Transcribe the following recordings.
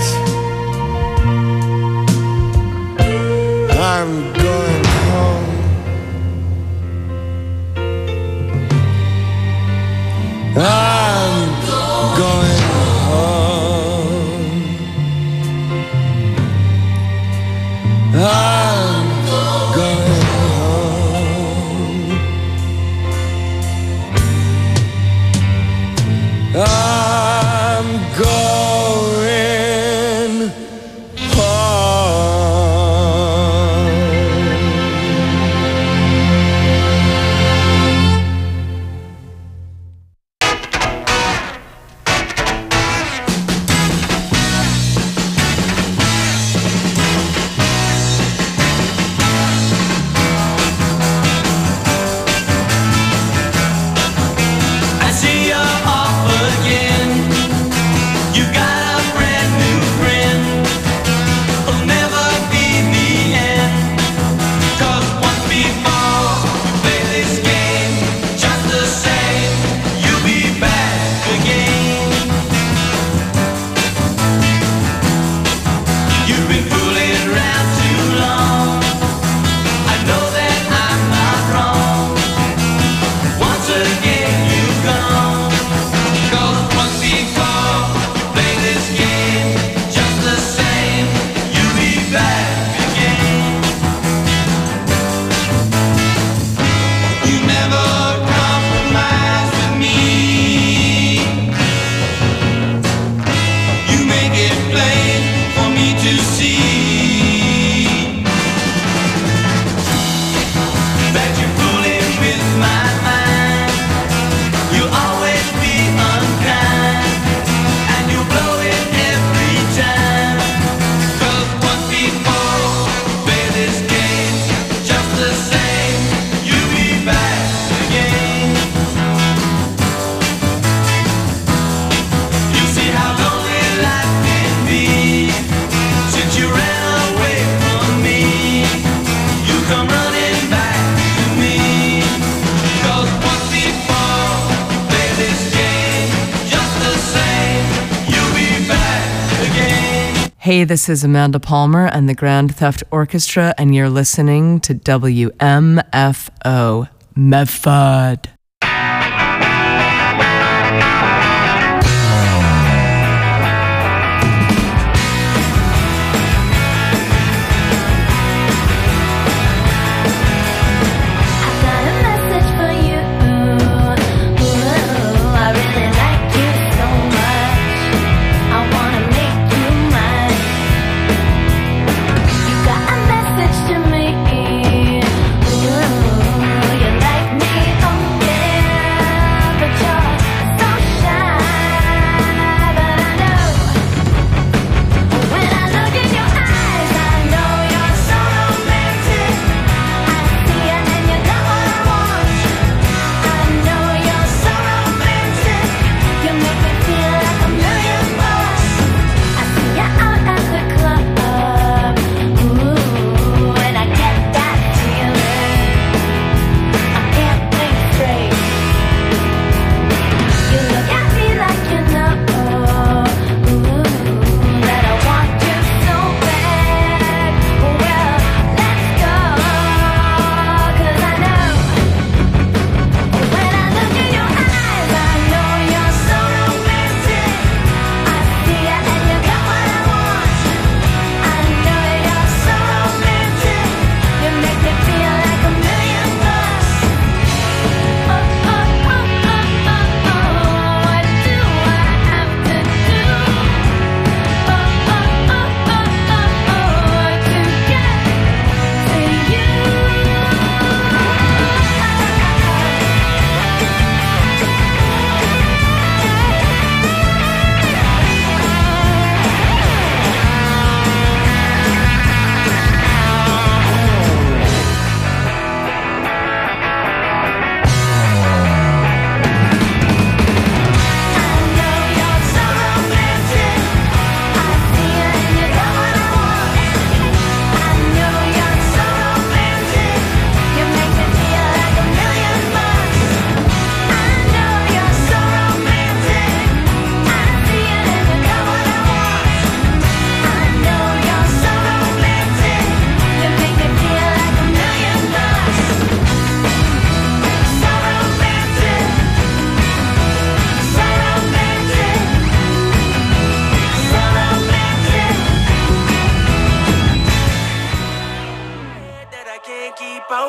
I'm going home. I'm going home. I'm going home. I'm going Hey, this is Amanda Palmer and the Grand Theft Orchestra, and you're listening to WMFO Medford. You like me, oh yeah.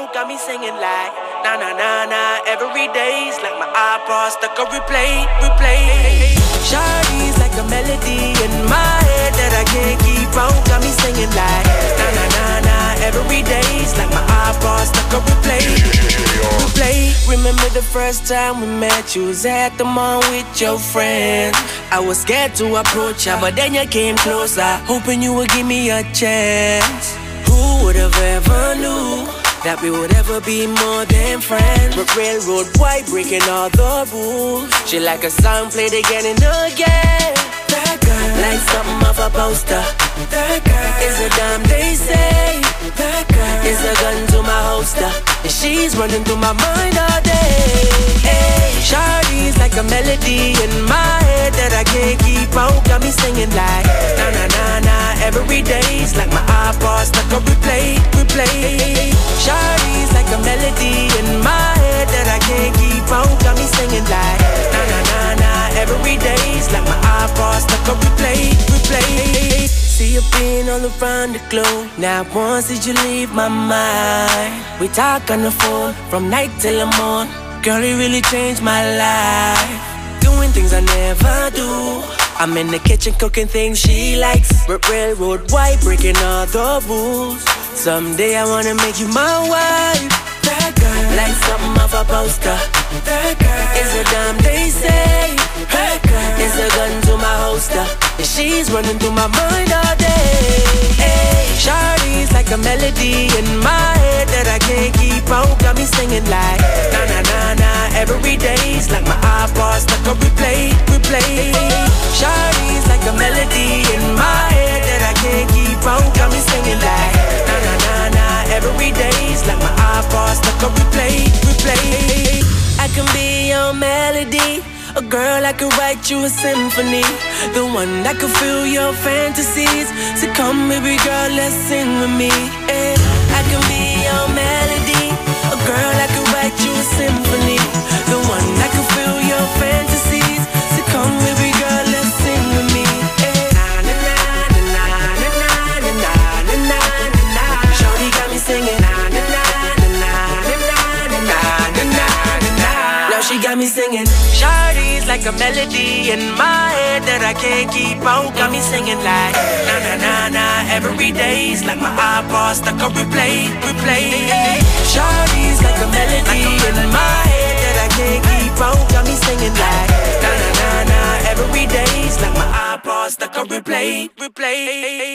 out, got me singing like na na na na. Every day's like my iPod stuck on replay, replay. Shawty's like a melody in my head that I can't keep out, got me singing like na na na na. Every day's like my iPod stuck on replay, replay. Remember the first time we met, you was at the mall with your friends. I was scared to approach ya, but then you came closer, hoping you would give me a chance. Who would have ever knew that we would ever be more than friends? But railroad white, breaking all the rules. She like a song played again and again. That girl, like something off a poster. That girl is a dime, they say. That girl is a gun to my holster, and she's running through my mind all day. Hey, Shawty's like a melody in my head that I can't keep out, got me singing like na na na na. Every day's like my iPod stuck on replay, replay. Shawty's like a melody in my head that I can't keep out, got me singing like na na na na. Every day's like my iPod stuck on replay, replay. See you being all around the globe. Not once did you leave my mind. We talk on the phone from night till the morn. Girl, it really changed my life. Doing things I never do. I'm in the kitchen cooking things she likes. Railroad white, breaking all the rules. Someday I wanna make you my wife. That girl, like something off a poster. That girl is a dime, they say. That girl is a gun to my holster, and she's running through my mind all day. Hey, Shawty's like a melody in my head that I can't keep out, got me singing like na na na na. Every day's like my iPod stuck on replay, replay. Shawty's like a melody in my head that I can't keep out, got me singing like na na na na. Every day's like my iPod stuck on replay, replay. I can be your melody, a girl I could write you a symphony, the one that could fill your fantasies. So come baby girl, let's sing with me. Yeah. I can be your melody, a girl I could write you a symphony, the one that could fill your fantasies. So come baby girl, let's sing with me. Yeah. Na na na na na na na na na na. Shawty got me singing na na na na na na na na na. Now she got me singing. Shawty's like a melody in my head that I can't keep out, got me singing like na na na na. Every day's like my iPod stuck on replay, replay. Shawty's like a melody in my head that I can't keep out, got me singing like na na na na. Every day's like my iPod stuck on replay, replay.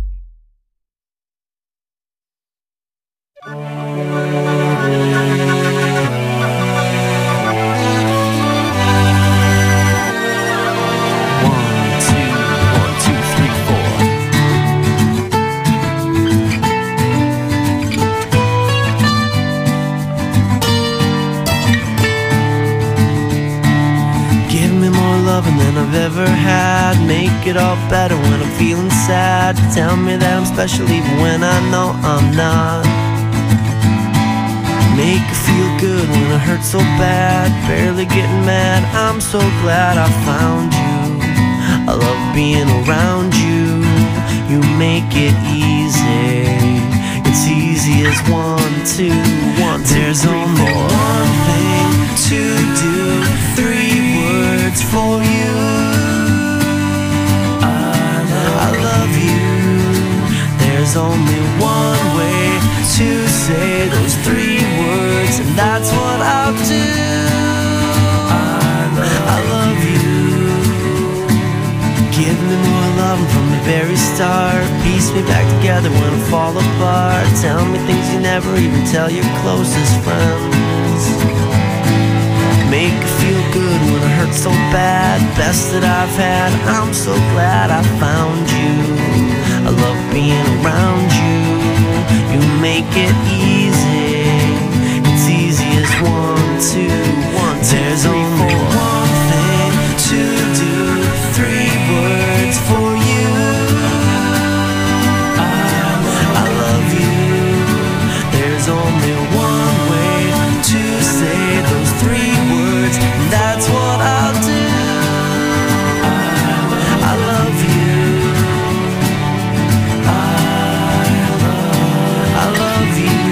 Than I've ever had. Make it all better when I'm feeling sad. Tell me that I'm special even when I know I'm not. Make it feel good when it hurts so bad. Barely getting mad, I'm so glad I found you. I love being around you. You make it easy. It's easy as 1, 2, 1, 2, there's 3, only 4. One thing to do, 3 words for you. I love you. There's only one way to say those 3 words, and that's what I'll do. I love you. Give me more love from the very start. Piece me back together when I fall apart. Tell me things you never even tell your closest friends. Make it feel good when it hurts so bad. Best that I've had, I'm so glad I found you. I love being around you. You make it easy. It's easy as 1, 2, 1, 2, there's 3, only 4. One thing to do, 3 words for you. I love you. There's only one way to say those 3 words, and that's what I'll do. I love you. I love you.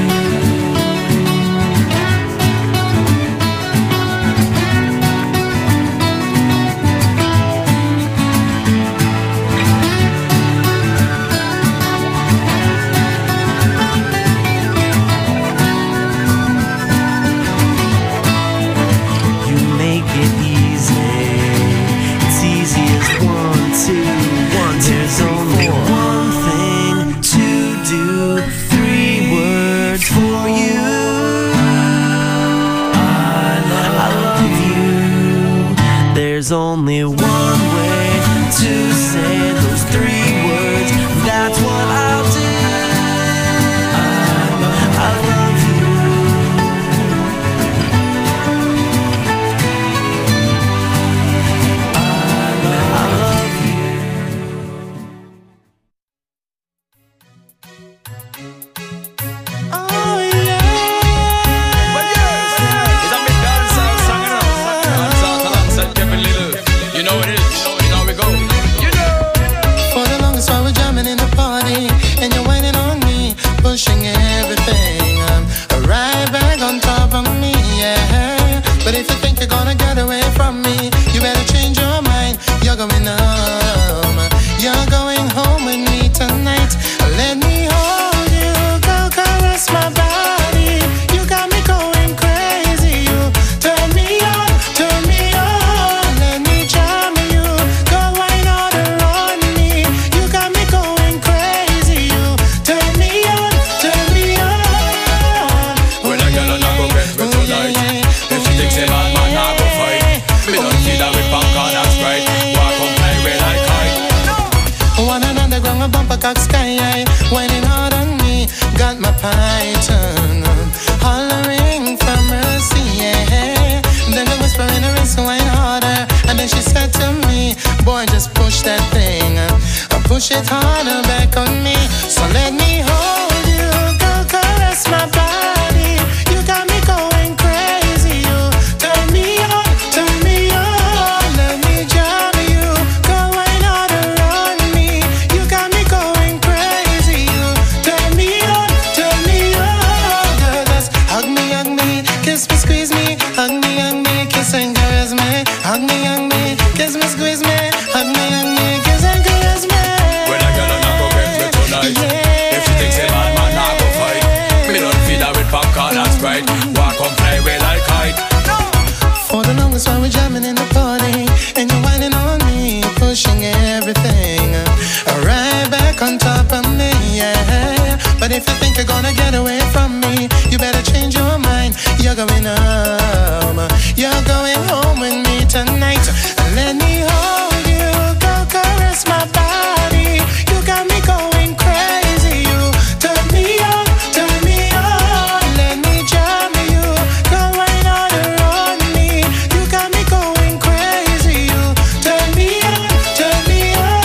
going home with me tonight. Let me hold you, go caress my body. You got me going crazy. You turn me on, turn me on. Let me charm you, go wine all around me. You got me going crazy. You turn me on, turn me on. When a girl not go get me tonight, if she thinks a bad man not go fight, me don't see that with popcorn and Sprite. Walk on play with like kite. One another ground a bumper cock sky high, whining hard on me, got my python hollering for mercy, yeah. Then the whisper in her ear, so wine harder. And then she said to me, boy, just push that thing, push it harder back on me. So let me hold you, go caress my body. You got me going crazy. You turn me on, turn me on. Let me jam you, go wine all around me. You got me going crazy. You turn me on, turn me on. Girl, just hug me, kiss me, squeeze me. Hug me, kiss and caress me. Hug me, kiss me, squeeze me. Hug me, kiss and caress me. When a girl not go get me tonight, if she thinks a bad man not go fight, me don't feed her with popcorn and Sprite. Walk on play with like kite. For the longest while we're jamming in the party, and you're whining on me, pushing everything right back on top of me, yeah. But if you think you're gonna get away from me, you better change your mind. You're going home, you're going home with me tonight. Let me hold you, go caress my body. You got me going crazy. You turn me on, turn me on. Let me jam you, go right all around me. You got me going crazy. You turn me on, turn me on.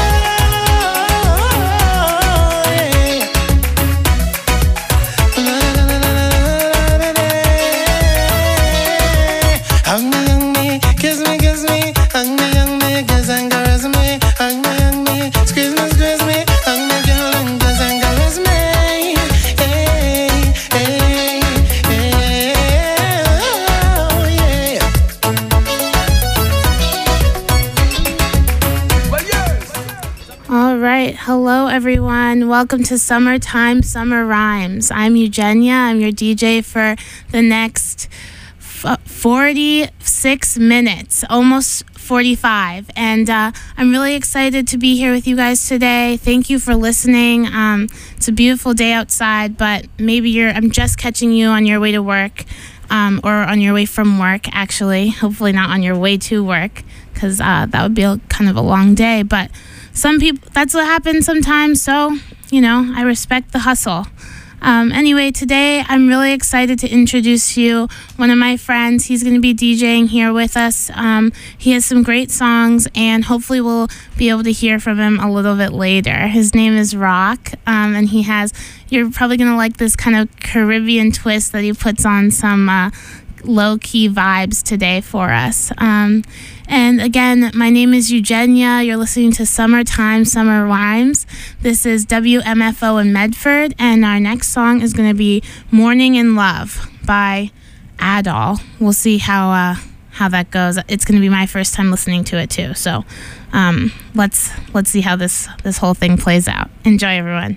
Hug me, kiss me, hug me, kiss and caress me. Hug me, squeeze me, hug me, girl, and kiss and caress me. Hey, hey, hey, oh, yeah. All right. Hello, everyone. Welcome to Summertime Summer Rhymes. I'm Eugenia. I'm your DJ for the next 46 minutes, almost 45. And I'm really excited to be here with you guys today. Thank you for listening. It's a beautiful day outside, but maybe I'm just catching you on your way to work, or on your way from work, actually. Hopefully not on your way to work, because that would be kind of a long day. But some people, that's what happens sometimes. So, I respect the hustle. Anyway, today I'm really excited to introduce you one of my friends. He's going to be DJing here with us. He has some great songs, and hopefully we'll be able to hear from him a little bit later. His name is Rock, and you're probably going to like this kind of Caribbean twist that he puts on some low-key vibes today for us. And again, my name is Eugenia. You're listening to Summertime Summer Rhymes. This is WMFO in Medford, and our next song is going to be Morning in Love by Adol. We'll see how that goes. It's going to be my first time listening to it too. So let's see how this whole thing plays out. Enjoy, everyone.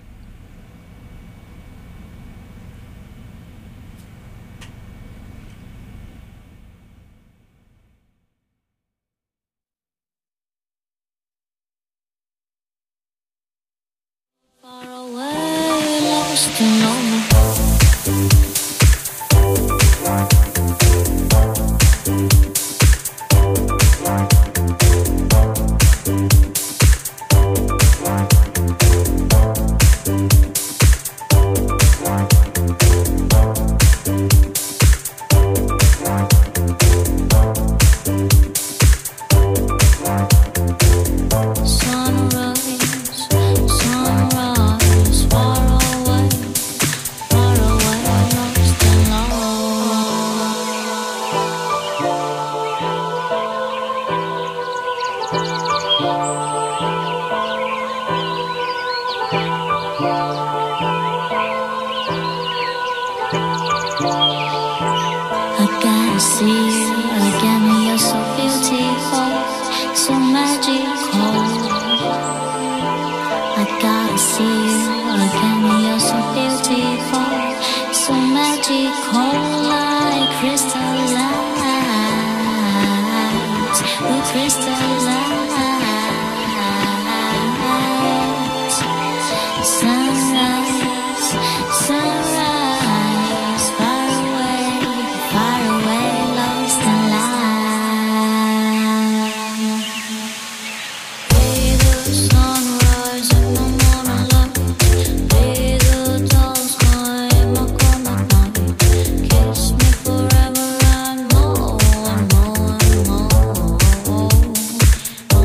so magical. I gotta see you again. You're so beautiful, so magical, like crystal lights, oh crystal lights. Sunrise, sunrise, far away, lost in light. Be the sunrise in the morning light. Be the dull sky in my cold night. Kiss me forever and more and more and more. Oh,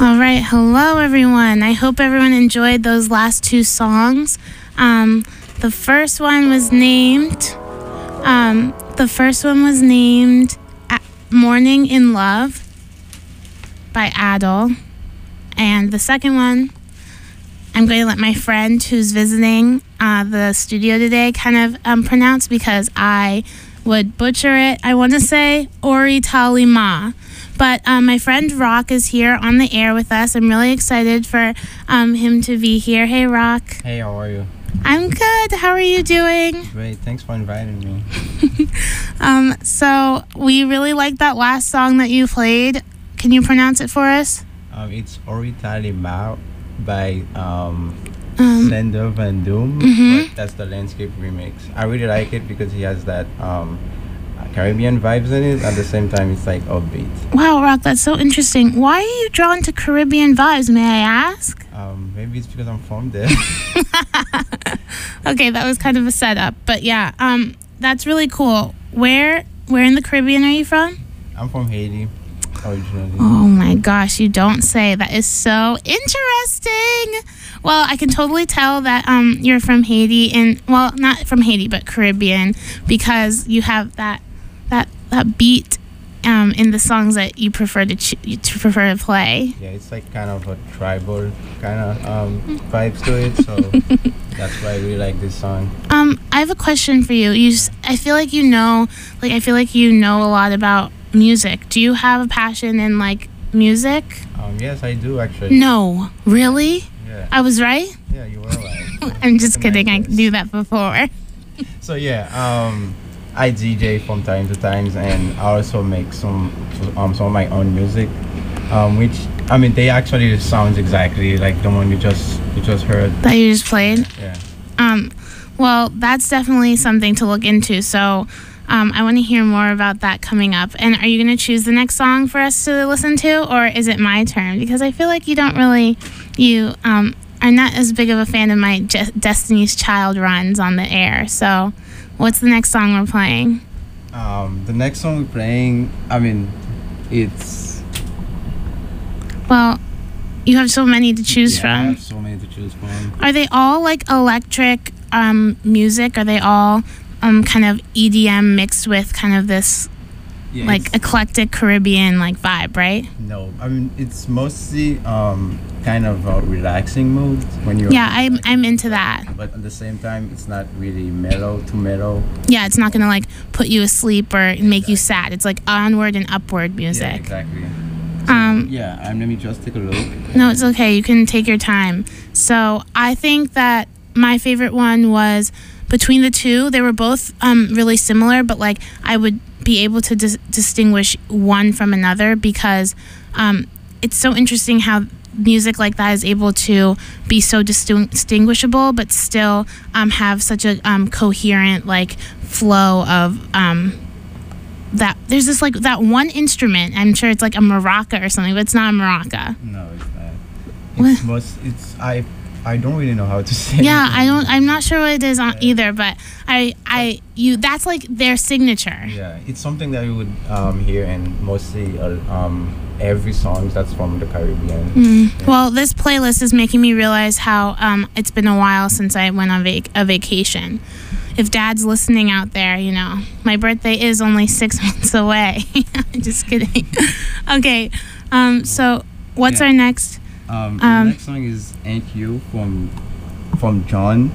All right, hello everyone. I hope everyone enjoyed those last two songs. The first one was named "Morning in Love" by Adele, and the second one I'm going to let my friend who's visiting the studio today kind of pronounce because I would butcher it. I want to say Ori Talima. But my friend Rock is here on the air with us. I'm really excited for him to be here. Hey, Rock. Hey, how are you? I'm good. How are you doing? Great. Thanks for inviting me. So we really liked that last song that you played. Can you pronounce it for us? It's Oritali Mao by Slender Van Doom. But that's the Landscape remix. I really like it because he has that Caribbean vibes in it. At the same time, it's like upbeat. Wow, Rock, that's so interesting. Why are you drawn to Caribbean vibes, may I ask? Maybe it's because I'm from there. Okay, that was kind of a setup. But yeah, that's really cool. Where in the Caribbean are you from? I'm from Haiti, originally. Oh my gosh, you don't say. That is so interesting. Well, I can totally tell that you're from Haiti, and well, not from Haiti, but Caribbean, because you have that beat in the songs that you prefer to play. Yeah, it's like kind of a tribal kind of vibes to it, so that's why I really like this song. I have a question for you. I feel like you know a lot about music. Do you have a passion in like music? Yes, I do actually. No, really? Yeah. I was right? Yeah, you were right. I'm just kidding. I knew that before. So yeah, I DJ from time to time, and I also make some of my own music, which I mean they actually sounds exactly like the one you just heard. That you just played? Yeah. Well, that's definitely something to look into. So, I want to hear more about that coming up. And are you going to choose the next song for us to listen to, or is it my turn? Because I feel like you are not as big of a fan of my Destiny's Child runs on the air. So, what's the next song we're playing? The next song we're playing, I mean, it's... Well, you have so many to choose from. I have so many to choose from. Are they all like electric music? Are they all kind of EDM mixed with kind of this like eclectic Caribbean like vibe, right? No, I mean it's mostly kind of a relaxing mood when you're. Yeah, I'm into that. But at the same time, it's not really mellow. Yeah, it's not gonna like put you asleep or make you sad. It's like onward and upward music. Yeah, exactly. So, let me just take a look. No, it's okay. You can take your time. So I think that my favorite one was between the two. They were both really similar, but like I would be able to distinguish one from another because it's so interesting how music like that is able to be so distinguishable but still have such a coherent like flow of that. There's this like that one instrument, I'm sure it's like a maraca or something, but it's not a maraca. No, it's not. I don't really know how to say it. Yeah, I'm not sure what it is either, but that's like their signature. Yeah, it's something that you would hear in mostly every song that's from the Caribbean. Yeah. Well, this playlist is making me realize how it's been a while since I went on a vacation. If Dad's listening out there, you know, my birthday is only 6 months away. Just kidding. Okay, so what's our next? The next song is "Ain't You" from John.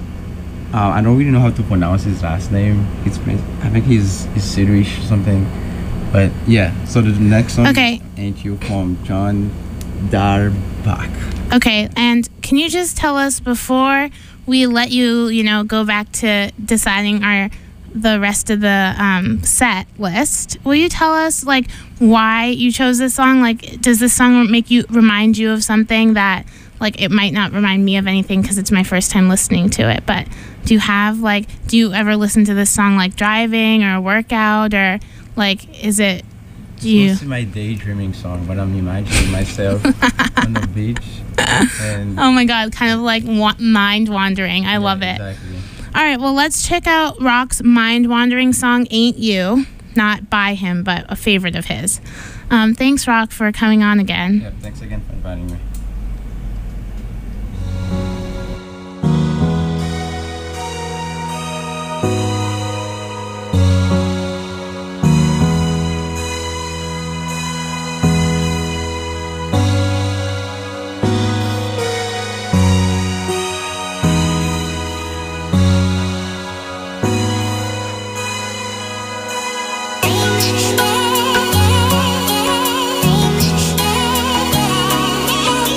I don't really know how to pronounce his last name. I think he's Swedish or something. But yeah, so the next song is "Ain't You" from John Dahlback. Okay, and can you just tell us before we let you go back to deciding the rest of the set list, will you tell us like why you chose this song? Like, does this song remind you of something that like it might not remind me of anything because it's my first time listening to it, but do you ever listen to this song like driving or workout, or like is it It's my daydreaming song when I'm imagining myself on the beach and oh my god, kind of like mind wandering. I love it. Exactly. All right, well, let's check out Rock's mind-wandering song, Ain't You. not by him, but a favorite of his. Thanks, Rock, for coming on again. Yeah, thanks again for inviting me. Things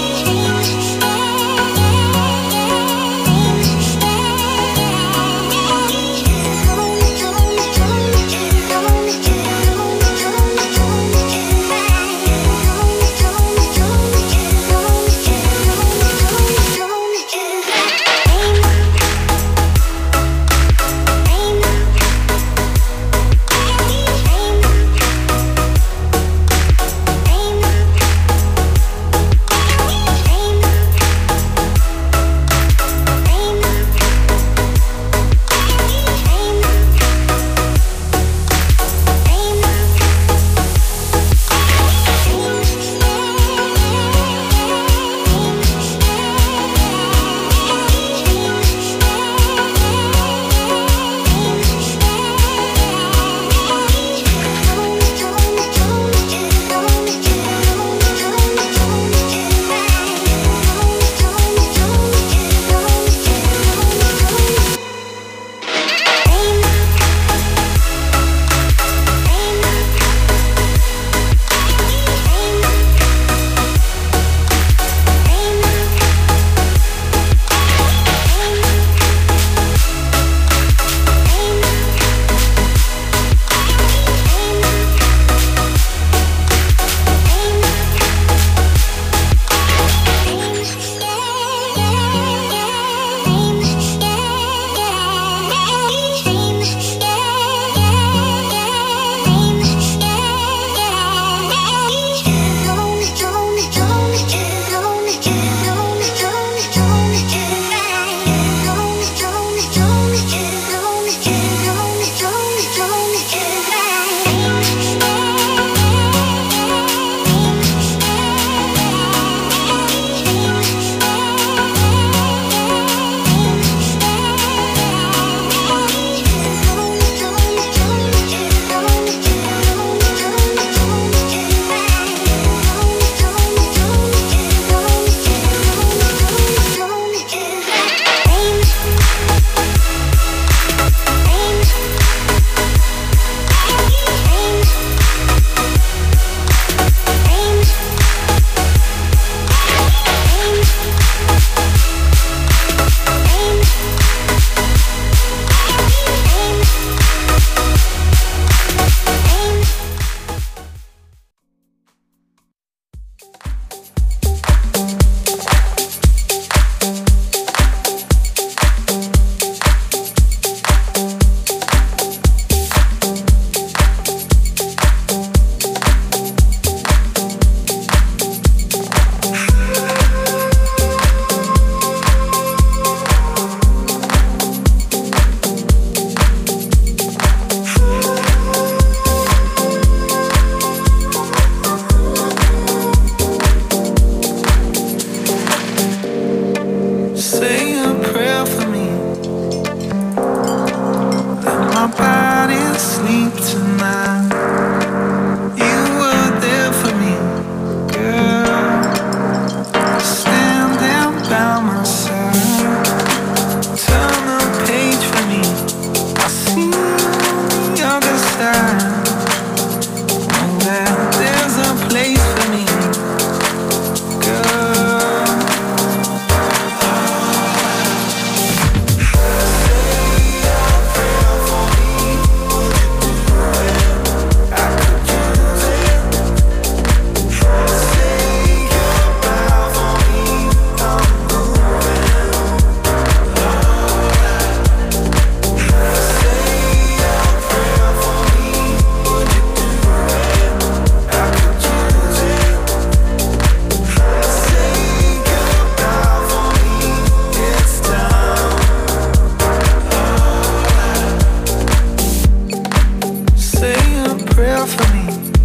care for me.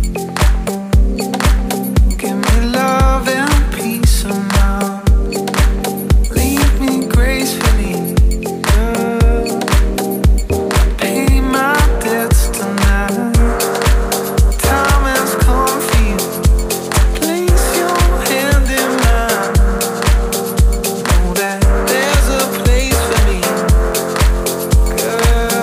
Give me love and peace of mind. Lead me gracefully. Pay my debts tonight. Time has come for you. Place your hand in mine. Know that there's a place for me, girl.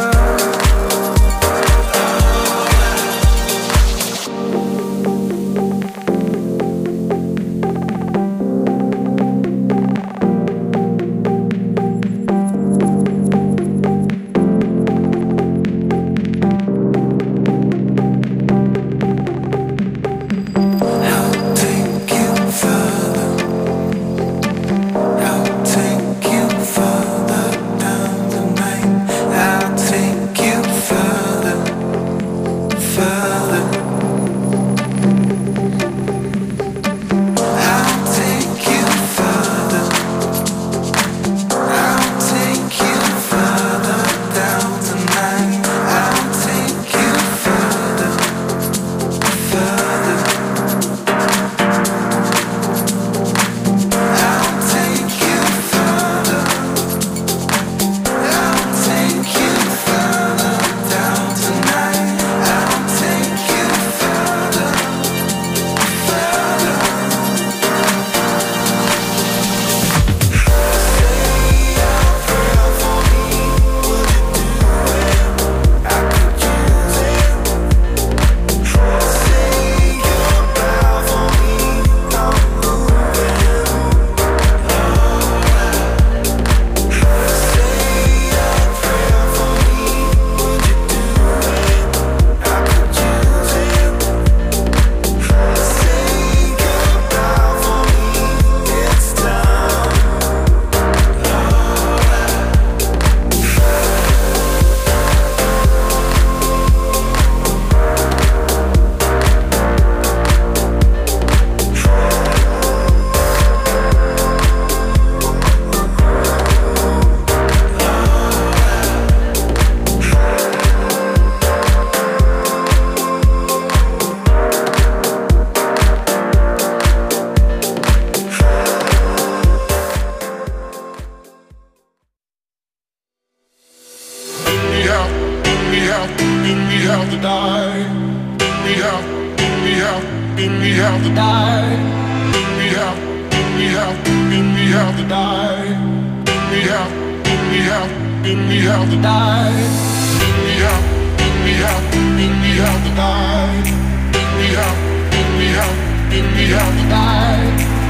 I'll take you further. I'll take you further down tonight. I'll take you further, further. I'll take you further. I'll take you further down tonight. I'll take you further, further. I'll take you further. I'll take you further down tonight. I'll take you further, further. Say a prayer for me. Would you do it? I could use it. Say goodbye for me. I'm moving. Say a prayer for me. Would you do it? I could use it. Say goodbye for me. It's time. We have to die. We have to die. We have to die. We have to die. We have to die. We have to die.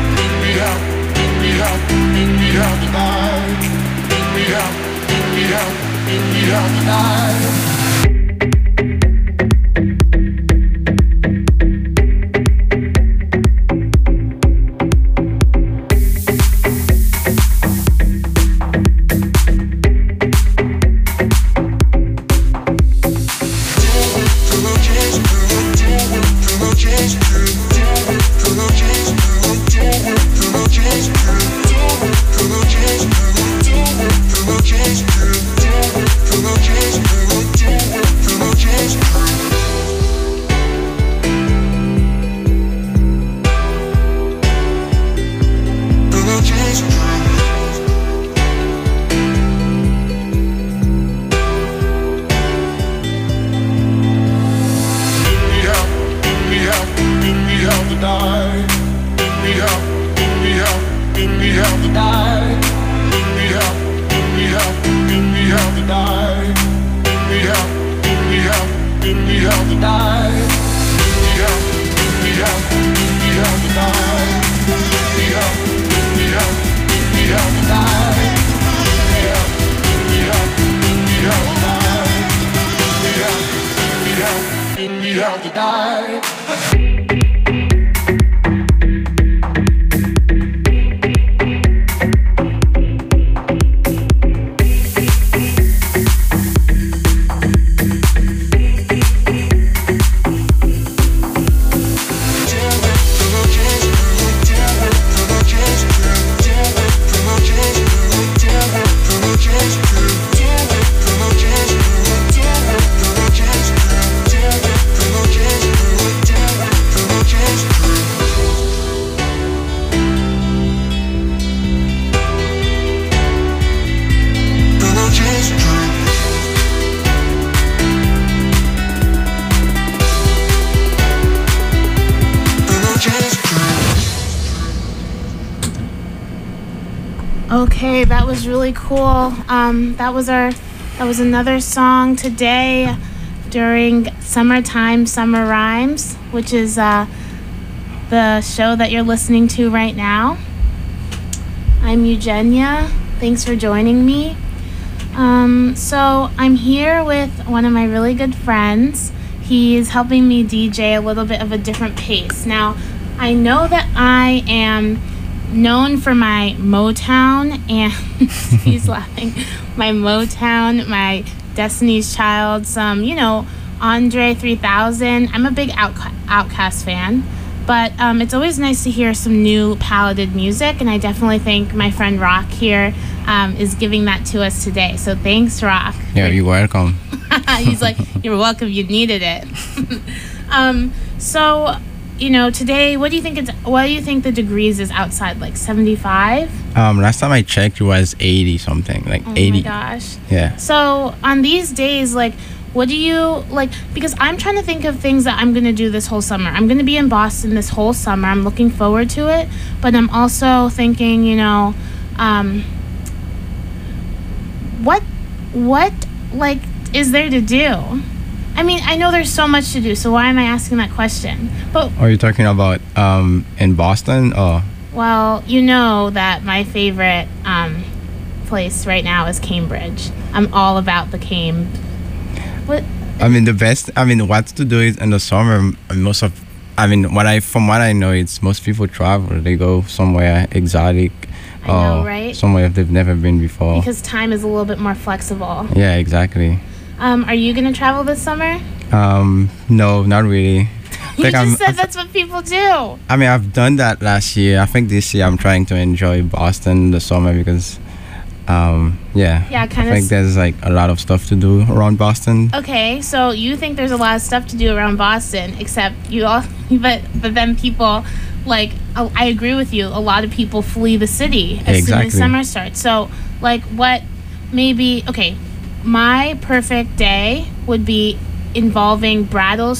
We have to die. Okay, that was really cool. That was another song today during Summertime Summer Rhymes, which is the show that you're listening to right now. I'm Eugenia. Thanks for joining me. So I'm here with one of my really good friends. He's helping me DJ a little bit of a different pace. Now, I know that I am known for my Motown and he's laughing. My Motown, my Destiny's Child, some, Andre 3000. I'm a big Outkast fan, but it's always nice to hear some new palated music, and I definitely think my friend Rock here is giving that to us today. So thanks, Rock. Yeah, you're welcome. He's like, you're welcome. You needed it. So, today, what do you think the degrees is outside? Like 75? Last time I checked, it was 80 something, like 80. Oh my gosh. Yeah. So on these days, like, what do you like? Because I'm trying to think of things that I'm gonna do this whole summer. I'm gonna be in Boston this whole summer. I'm looking forward to it, but I'm also thinking, what like is there to do? I mean, I know there's so much to do, so why am I asking that question? But Are you talking about in Boston or? well, you know that my favorite place right now is Cambridge. I'm all about the Cam. What? I mean, what to do is in the summer. From what I know, it's most people travel. They go somewhere exotic, I know, right? somewhere they've never been before. Because time is a little bit more flexible. Yeah, exactly. Are you gonna travel this summer? No, not really. You just said that's what people do. I mean, I've done that last year. I think this year I'm trying to enjoy Boston the summer because, Yeah, I think there's like a lot of stuff to do around Boston. Okay, so you think there's a lot of stuff to do around Boston, except but then people, like, I agree with you. A lot of people flee the city as soon as summer starts. So, like, okay, my perfect day would be involving Brattle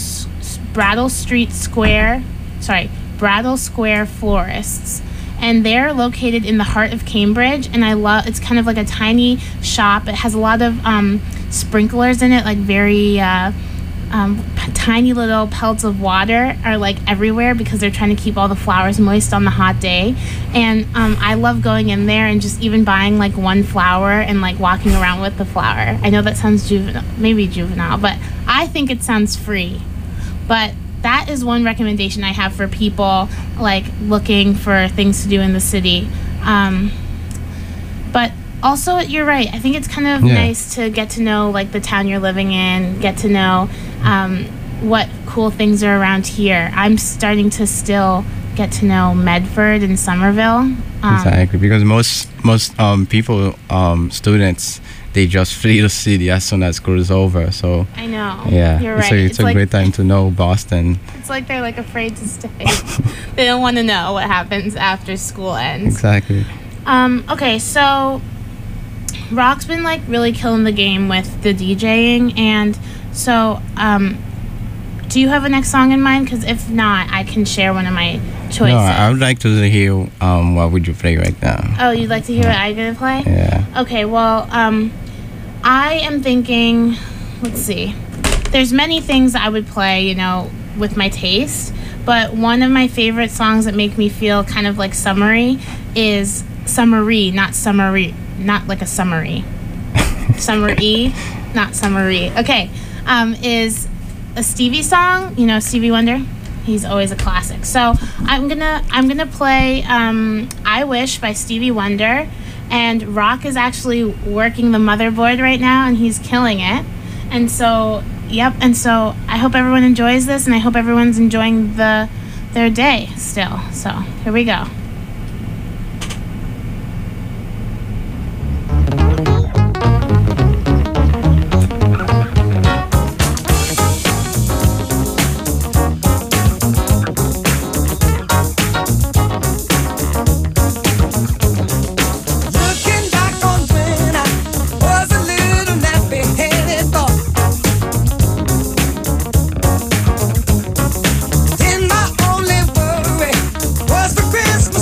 Square Florists. And they're located in the heart of Cambridge, and it's kind of like a tiny shop. It has a lot of sprinklers in it, like very tiny little pelts of water are like everywhere because they're trying to keep all the flowers moist on the hot day. And I love going in there and just even buying like one flower and like walking around with the flower. I know that sounds juvenile, but I think it sounds free. But that is one recommendation I have for people like looking for things to do in the city. But also, you're right. I think it's kind of nice to get to know like the town you're living in, get to know what cool things are around here. I'm starting to still get to know Medford and Somerville. Exactly, because most people, students, they just flee the city as soon as school is over. So I know. Yeah, you're right. So it's a great time to know Boston. It's like they're like afraid to stay. They don't want to know what happens after school ends. Exactly. Okay, so Rock's been like really killing the game with the DJing, and so do you have a next song in mind? Because if not, I can share one of my choices. No, I would like to hear what would you play right now. Oh, you'd like to hear what I'm gonna play? Yeah. Okay, well, I am thinking, let's see. There's many things I would play, with my taste, but one of my favorite songs that make me feel kind of like summery is Summery, not like a summary. Summery, not summery. Okay, is a Stevie song, Stevie Wonder. He's always a classic. So I'm gonna play I Wish by Stevie Wonder, and Rock is actually working the motherboard right now, and he's killing it. And so, I hope everyone enjoys this, and I hope everyone's enjoying their day still. So here we go. Christmas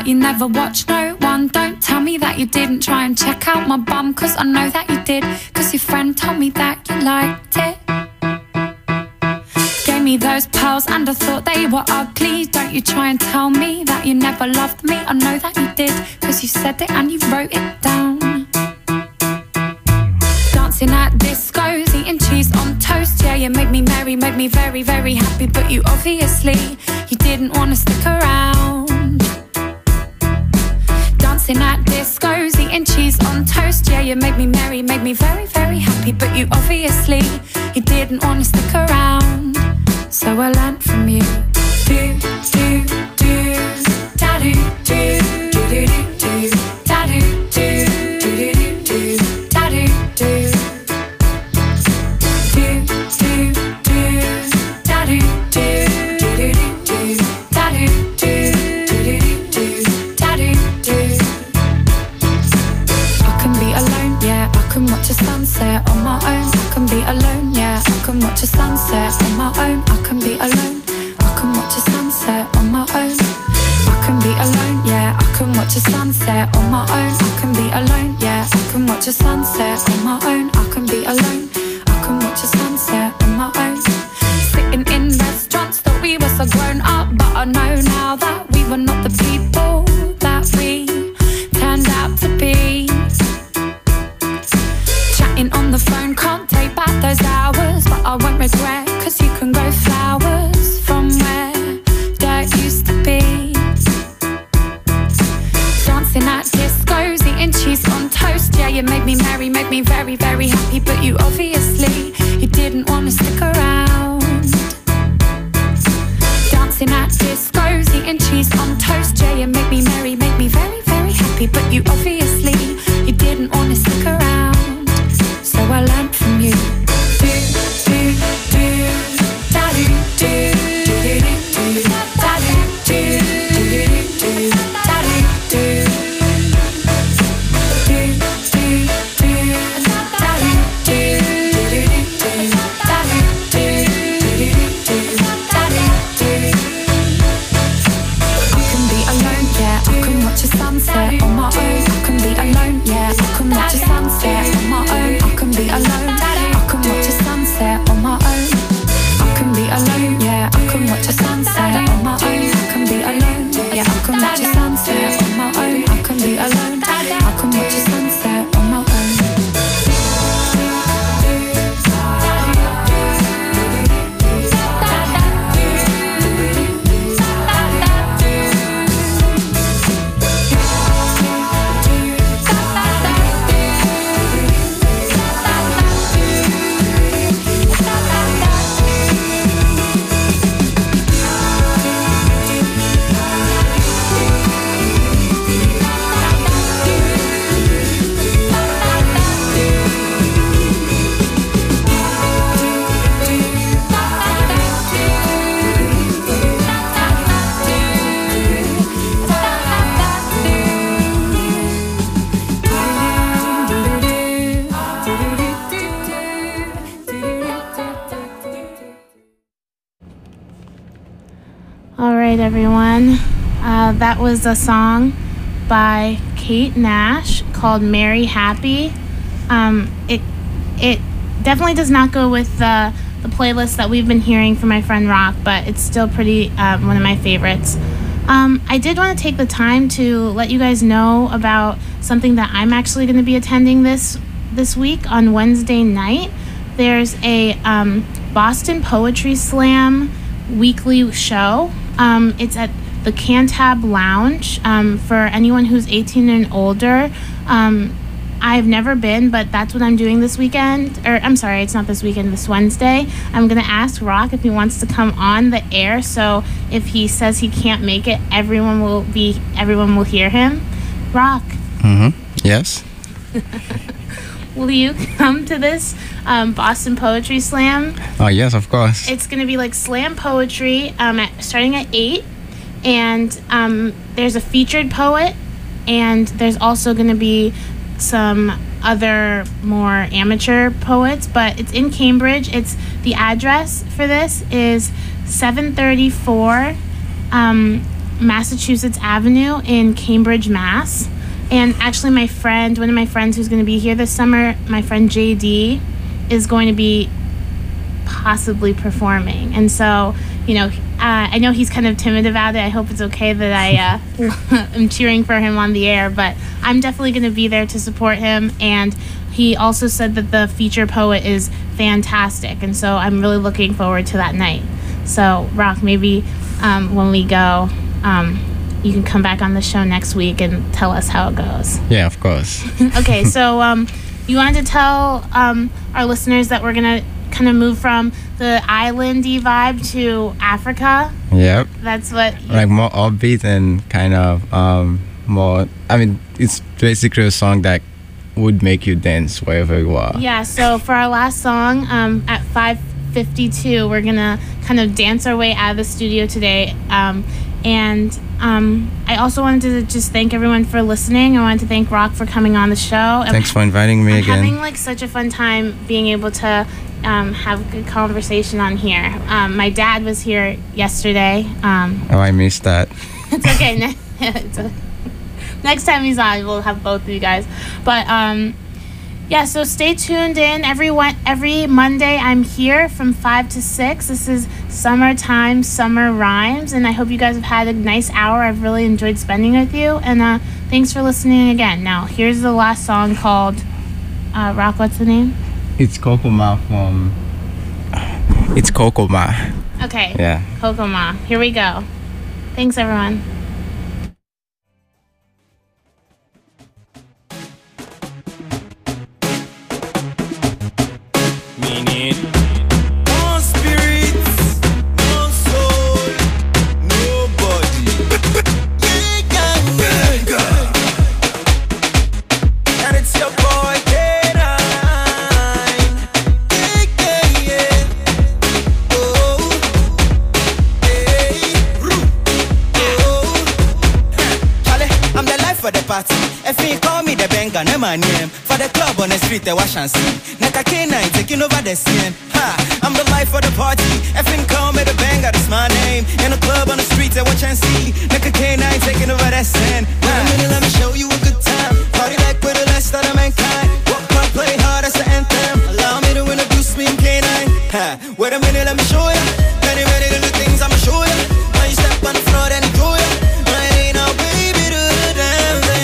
that you never watched no one. Don't tell me that you didn't try and check out my bum, cause I know that you did, cause your friend told me that you liked it. Gave me those pearls and I thought they were ugly. Don't you try and tell me that you never loved me. I know that you did, cause you said it and you wrote it down. Dancing at discos, eating cheese on toast. Yeah, you made me merry, made me very, very happy. But you obviously, you didn't want to stick around. Dancing at discos, eating cheese on toast. Yeah, you made me merry, made me very, very happy. But you obviously, you didn't want to stick around. So I learned from you. Do, do, do, da do, do, do, do, do, da do, do, do, do, do, da do, do. Watch a sunset on my own. I can be alone, yeah. I can watch a sunset on my own. I can be alone. I can watch a sunset on my own. I can be alone, yeah. I can watch a sunset on my own. I can be alone, yeah. I can watch a sunset on my own. I can be alone. I can watch a sunset on my own. Sitting in restaurants, thought we were so grown up, but I know now that we were not the people that we turned out to be. On the phone, can't take back those hours, but I won't regret, cause you can grow flowers from where dirt used to be. Dancing at discos, eating cheese on toast. Yeah, you made me merry, made me very, very happy. But you obviously, you didn't want to stick around. Dancing at discos, eating cheese on toast. Yeah, you made me merry, made me very, very happy. But you obviously, you didn't want to stick around. So I learned from you. Do, do, do, da do, do, do, do, da do, do, do, do, da do, do, do, do, do, da do, do, do, do, da do, do, do, da do, do. I can be alone, yeah. I can watch a sunset on my own. I can be alone, yeah. I can watch a sunset on my own. I can be alone. I can watch a sunset on my own. I can be alone, yeah. I can watch a sunset on my own. I can be alone, yeah. I can watch a sunset on my own. I can be alone. I can watch a sunset on my own. Everyone, that was a song by Kate Nash called Merry Happy. It definitely does not go with the playlist that we've been hearing from my friend Rock, but it's still pretty one of my favorites. I did want to take the time to let you guys know about something that I'm actually going to be attending this week on Wednesday night. There's a Boston Poetry Slam weekly show. It's at the Cantab Lounge for anyone who's 18 and older. I've never been, but that's what I'm doing this weekend. Or I'm sorry, it's not this weekend, this Wednesday. I'm going to ask Rock if he wants to come on the air, so if he says he can't make it, everyone will hear him. Rock. Yes. Will you come to this Boston Poetry Slam? Oh, yes, of course. It's going to be like slam poetry starting at 8. And there's a featured poet. And there's also going to be some other more amateur poets. But it's in Cambridge. The address for this is 734 Massachusetts Avenue in Cambridge, Mass. And actually one of my friends who's going to be here this summer, my friend JD, is going to be possibly performing. And so, I know he's kind of timid about it. I hope it's okay that I am cheering for him on the air, but I'm definitely going to be there to support him. And he also said that the feature poet is fantastic. And so I'm really looking forward to that night. So, Rock, maybe when we go, you can come back on the show next week and tell us how it goes. Yeah, of course. Okay, so you wanted to tell our listeners that we're going to kind of move from the islandy vibe to Africa. Yep. That's what... Like more upbeat and kind of more... I mean, it's basically a song that would make you dance wherever you are. Yeah, so for our last song, at 5:52, we're going to kind of dance our way out of the studio today. And I also wanted to just thank everyone for listening. I wanted to thank Rock for coming on the show. Thanks for inviting me again. Having like such a fun time being able to have a good conversation on here. My dad was here yesterday. I missed that. It's okay. Next time he's on, we'll have both of you guys. But yeah, so stay tuned in. Every Monday, I'm here from 5 to 6. This is Summertime Summer Rhymes, and I hope you guys have had a nice hour. I've really enjoyed spending with you, and thanks for listening again. Now, here's the last song called Rock. What's the name? It's Kokoma from... It's Kokoma. Okay. Yeah. Kokoma. Here we go. Thanks, everyone. No spirits, no soul, nobody. And it's your boy K9. Oh, hey, oh. Charlie, I'm the life for the party. If you call me the banger, name my name. For the club on the street, they wash and see. Naka K9 taking over the scene. I'm the life for the party. Effing call me the banger, that's my name. In the club on the street, they watch and see. Naka K9 taking over that scene. Wait a minute, let me show you a good time. Party like we're the last of the mankind. Walk hard, play hard, that's the anthem. Allow me to introduce me, K9. Wait a minute, let me show ya. Many little things I'ma show ya. When you step on the floor, then you go ya. Right now, baby, do the damn thing.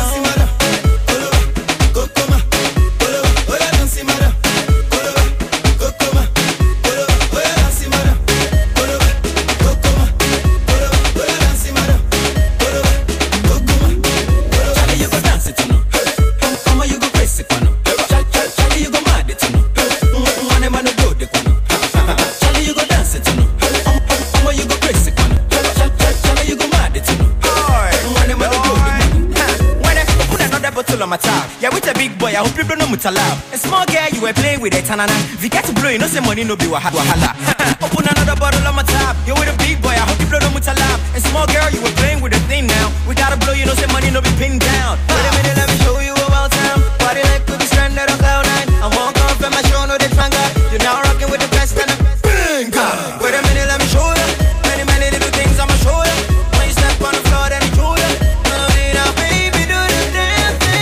Yeah, with a big boy, I hope you don't know much allowed. A small girl, you were playing with a tanana. If you get to blow, you know, say money no be wahala. Open another bottle on my top. You're with a big boy, I hope you don't know much allowed. A small girl, you were playing with a thing now. We gotta blow, you know, say money no be pinned down. Wait a minute, let me show you about time. Party like we be stranded on cloud nine. I won't come from my show, no, they tranga. You're now rocking with the best and the bingo. Wait a minute, let me show you. Many little things I'ma show you. When you step on the floor, then you show you. Now, baby, do the damn thing.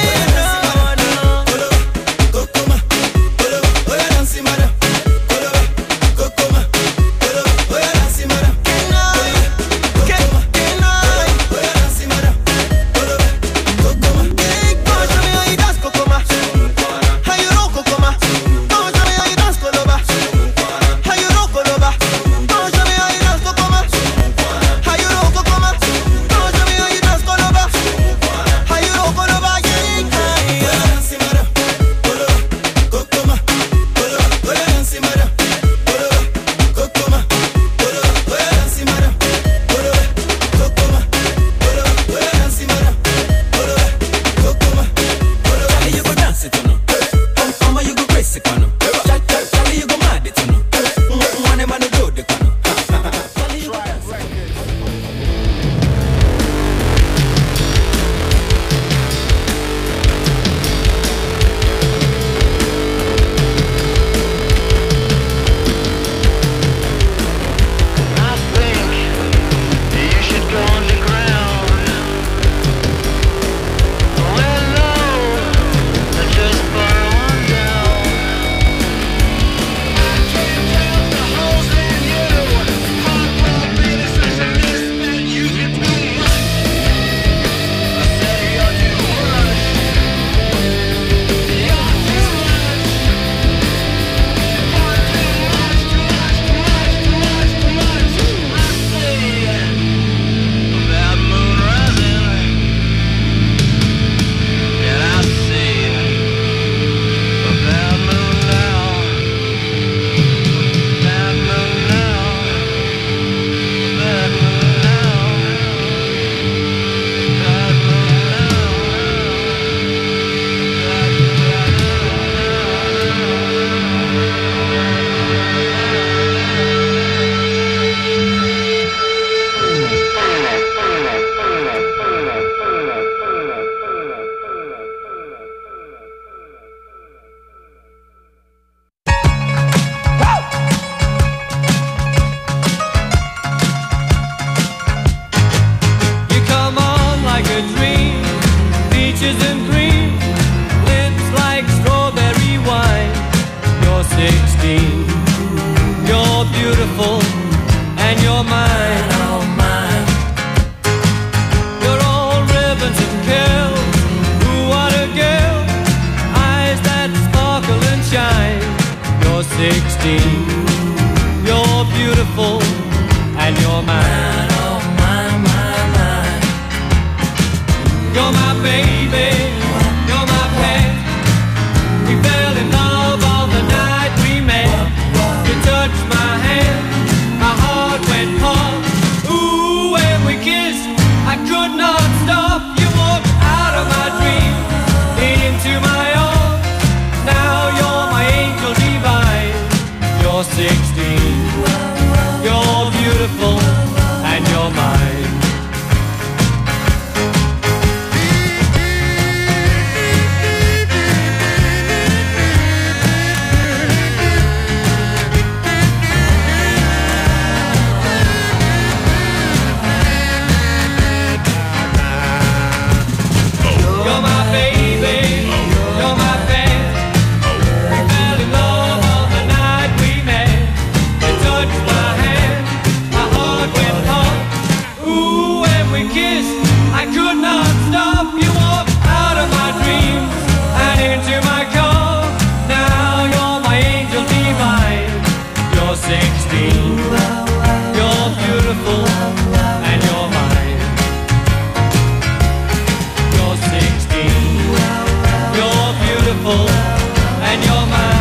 16. You're beautiful and you're mine. You're all ribbons and curls. Ooh, what a girl. Eyes that sparkle and shine. You're 16. You're beautiful and you're mine. You're my baby. You're my pet. We fell in love on the night we met. You touched my hand, my heart went pop. Ooh, when we kissed, I could not stop. You walked out of my dream, into my arms. Now you're my angel divine. You're 16. You're beautiful and you're mine. You're my baby, you're my pet. We fell in love on the night we met. You touched my hand, my heart went pop. Ooh, when we kissed, I could not stop. You walked out of my dreams and into my car. Now you're my angel divine. You're 16. You're beautiful and you're mine. You're 16. You're beautiful and you're mine.